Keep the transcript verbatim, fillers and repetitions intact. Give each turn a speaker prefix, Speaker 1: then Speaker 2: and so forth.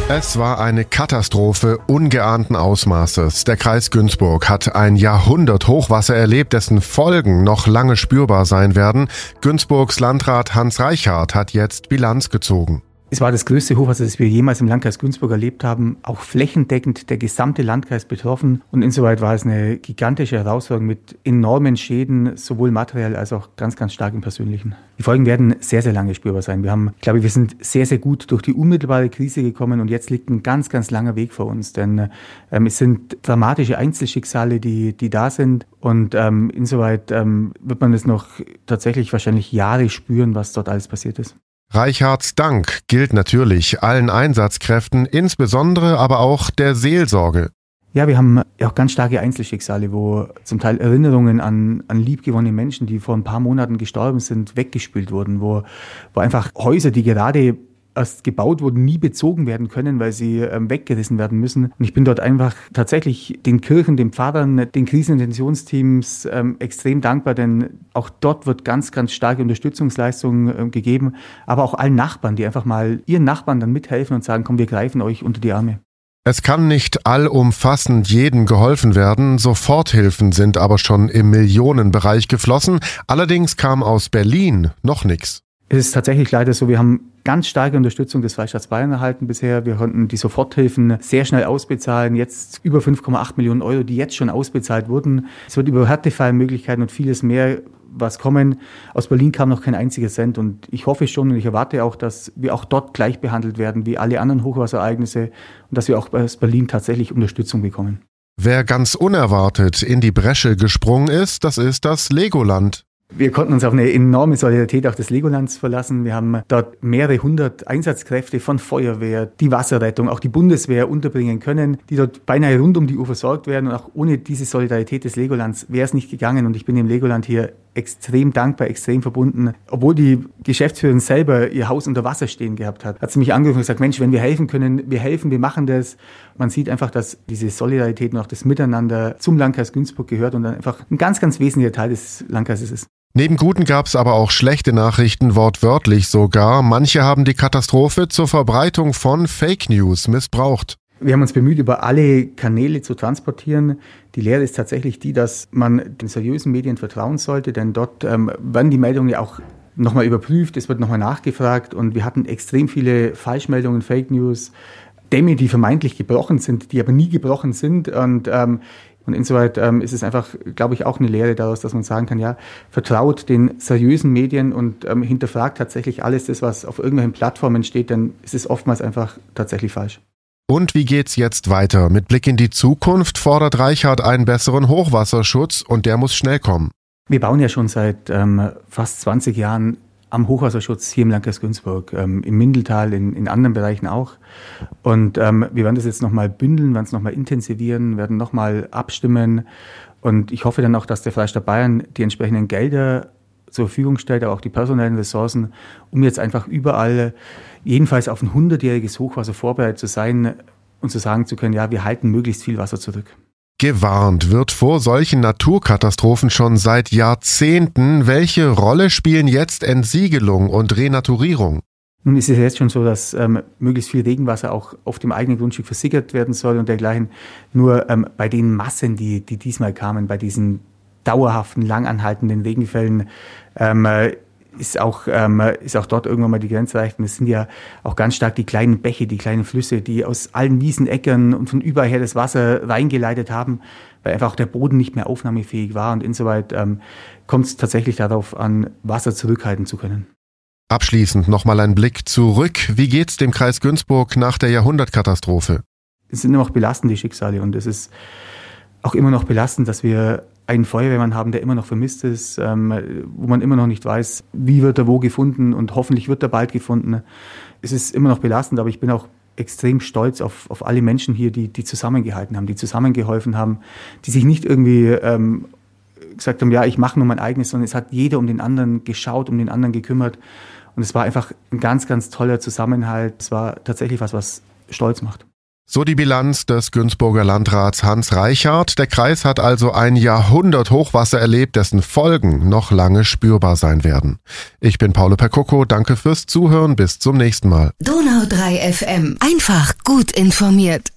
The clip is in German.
Speaker 1: Es war eine Katastrophe ungeahnten Ausmaßes. Der Kreis Günzburg hat ein Jahrhundert Hochwasser erlebt, dessen Folgen noch lange spürbar sein werden. Günzburgs Landrat Hans Reichart hat jetzt Bilanz gezogen.
Speaker 2: Es war das größte Hochwasser, das wir jemals im Landkreis Günzburg erlebt haben. Auch flächendeckend der gesamte Landkreis betroffen. Und insoweit war es eine gigantische Herausforderung mit enormen Schäden, sowohl materiell als auch ganz, ganz stark im Persönlichen. Die Folgen werden sehr, sehr lange spürbar sein. Wir haben, ich glaube, wir sind sehr, sehr gut durch die unmittelbare Krise gekommen und jetzt liegt ein ganz, ganz langer Weg vor uns. Denn ähm, es sind dramatische Einzelschicksale, die, die da sind. Und ähm, insoweit ähm, wird man es noch tatsächlich wahrscheinlich Jahre spüren, was dort alles passiert ist.
Speaker 1: Reicharts Dank gilt natürlich allen Einsatzkräften, insbesondere aber auch der Seelsorge.
Speaker 2: Ja, wir haben ja auch ganz starke Einzelschicksale, wo zum Teil Erinnerungen an, an liebgewonnene Menschen, die vor ein paar Monaten gestorben sind, weggespült wurden, wo, wo einfach Häuser, die gerade erst gebaut wurden, nie bezogen werden können, weil sie ähm, weggerissen werden müssen. Und ich bin dort einfach tatsächlich den Kirchen, den Pfarrern, den Kriseninterventionsteams ähm, extrem dankbar, denn auch dort wird ganz, ganz starke Unterstützungsleistung ähm, gegeben, aber auch allen Nachbarn, die einfach mal ihren Nachbarn dann mithelfen und sagen, komm, wir greifen euch unter die Arme.
Speaker 1: Es kann nicht allumfassend jedem geholfen werden, Soforthilfen sind aber schon im Millionenbereich geflossen. Allerdings kam aus Berlin noch nichts.
Speaker 2: Es ist tatsächlich leider so, wir haben ganz starke Unterstützung des Freistaats Bayern erhalten bisher. Wir konnten die Soforthilfen sehr schnell ausbezahlen. Jetzt über fünf Komma acht Millionen Euro, die jetzt schon ausbezahlt wurden. Es wird über Härtefallmöglichkeiten und vieles mehr was kommen. Aus Berlin kam noch kein einziger Cent und ich hoffe schon und ich erwarte auch, dass wir auch dort gleich behandelt werden wie alle anderen Hochwasserereignisse und dass wir auch aus Berlin tatsächlich Unterstützung bekommen.
Speaker 1: Wer ganz unerwartet in die Bresche gesprungen ist, das ist das Legoland.
Speaker 2: Wir konnten uns auf eine enorme Solidarität auch des Legolands verlassen. Wir haben dort mehrere hundert Einsatzkräfte von Feuerwehr, die Wasserrettung, auch die Bundeswehr unterbringen können, die dort beinahe rund um die Uhr versorgt werden. Und auch ohne diese Solidarität des Legolands wäre es nicht gegangen. Und ich bin dem Legoland hier extrem dankbar, extrem verbunden. Obwohl die Geschäftsführerin selber ihr Haus unter Wasser stehen gehabt hat, hat sie mich angerufen und gesagt, Mensch, wenn wir helfen können, wir helfen, wir machen das. Man sieht einfach, dass diese Solidarität und auch das Miteinander zum Landkreis Günzburg gehört und dann einfach ein ganz, ganz wesentlicher Teil des Landkreises ist.
Speaker 1: Neben guten gab es aber auch schlechte Nachrichten, wortwörtlich sogar. Manche haben die Katastrophe zur Verbreitung von Fake News missbraucht.
Speaker 2: Wir haben uns bemüht, über alle Kanäle zu transportieren. Die Lehre ist tatsächlich die, dass man den seriösen Medien vertrauen sollte, denn dort ähm, werden die Meldungen ja auch nochmal überprüft, es wird nochmal nachgefragt und wir hatten extrem viele Falschmeldungen, Fake News, Dämme, die vermeintlich gebrochen sind, die aber nie gebrochen sind und ähm, Und insoweit ähm, ist es einfach, glaube ich, auch eine Lehre daraus, dass man sagen kann, ja, vertraut den seriösen Medien und ähm, hinterfragt tatsächlich alles das, was auf irgendwelchen Plattformen steht, denn es ist oftmals einfach tatsächlich falsch.
Speaker 1: Und wie geht's jetzt weiter? Mit Blick in die Zukunft fordert Reichart einen besseren Hochwasserschutz und der muss schnell kommen.
Speaker 2: Wir bauen ja schon seit ähm, fast zwanzig Jahren am Hochwasserschutz hier im Landkreis Günzburg, ähm, im Mindeltal, in, in anderen Bereichen auch. Und ähm, wir werden das jetzt nochmal bündeln, werden es nochmal intensivieren, werden nochmal abstimmen. Und ich hoffe dann auch, dass der Freistaat Bayern die entsprechenden Gelder zur Verfügung stellt, aber auch die personellen Ressourcen, um jetzt einfach überall, jedenfalls auf ein hundertjähriges Hochwasser vorbereitet zu sein und zu sagen zu können, ja, wir halten möglichst viel Wasser zurück.
Speaker 1: Gewarnt wird vor solchen Naturkatastrophen schon seit Jahrzehnten. Welche Rolle spielen jetzt Entsiegelung und Renaturierung?
Speaker 2: Nun ist es jetzt schon so, dass ähm, möglichst viel Regenwasser auch auf dem eigenen Grundstück versickert werden soll und dergleichen. Nur ähm, bei den Massen, die, die diesmal kamen, bei diesen dauerhaften, langanhaltenden Regenfällen, ähm, ist auch, ähm, ist auch dort irgendwann mal die Grenze erreicht. Und es sind ja auch ganz stark die kleinen Bäche, die kleinen Flüsse, die aus allen Wiesen, Äckern und von überall her das Wasser reingeleitet haben, weil einfach auch der Boden nicht mehr aufnahmefähig war. Und insoweit ähm, kommt es tatsächlich darauf an, Wasser zurückhalten zu können.
Speaker 1: Abschließend nochmal ein Blick zurück. Wie geht's dem Kreis Günzburg nach der Jahrhundertkatastrophe?
Speaker 2: Es sind immer noch belastende Schicksale und es ist auch immer noch belastend, dass wir einen Feuerwehrmann haben, der immer noch vermisst ist, ähm, wo man immer noch nicht weiß, wie wird er wo gefunden und hoffentlich wird er bald gefunden. Es ist immer noch belastend, aber ich bin auch extrem stolz auf, auf alle Menschen hier, die, die zusammengehalten haben, die zusammengeholfen haben, die sich nicht irgendwie ähm, gesagt haben, ja, ich mache nur mein eigenes, sondern es hat jeder um den anderen geschaut, um den anderen gekümmert. Und es war einfach ein ganz, ganz toller Zusammenhalt. Es war tatsächlich was, was stolz macht.
Speaker 1: So die Bilanz des Günzburger Landrats Hans Reichardt. Der Kreis hat also ein Jahrhundert Hochwasser erlebt, dessen Folgen noch lange spürbar sein werden. Ich bin Paolo Percocco, danke fürs Zuhören, bis zum nächsten Mal.
Speaker 3: Donau drei F M, einfach gut informiert.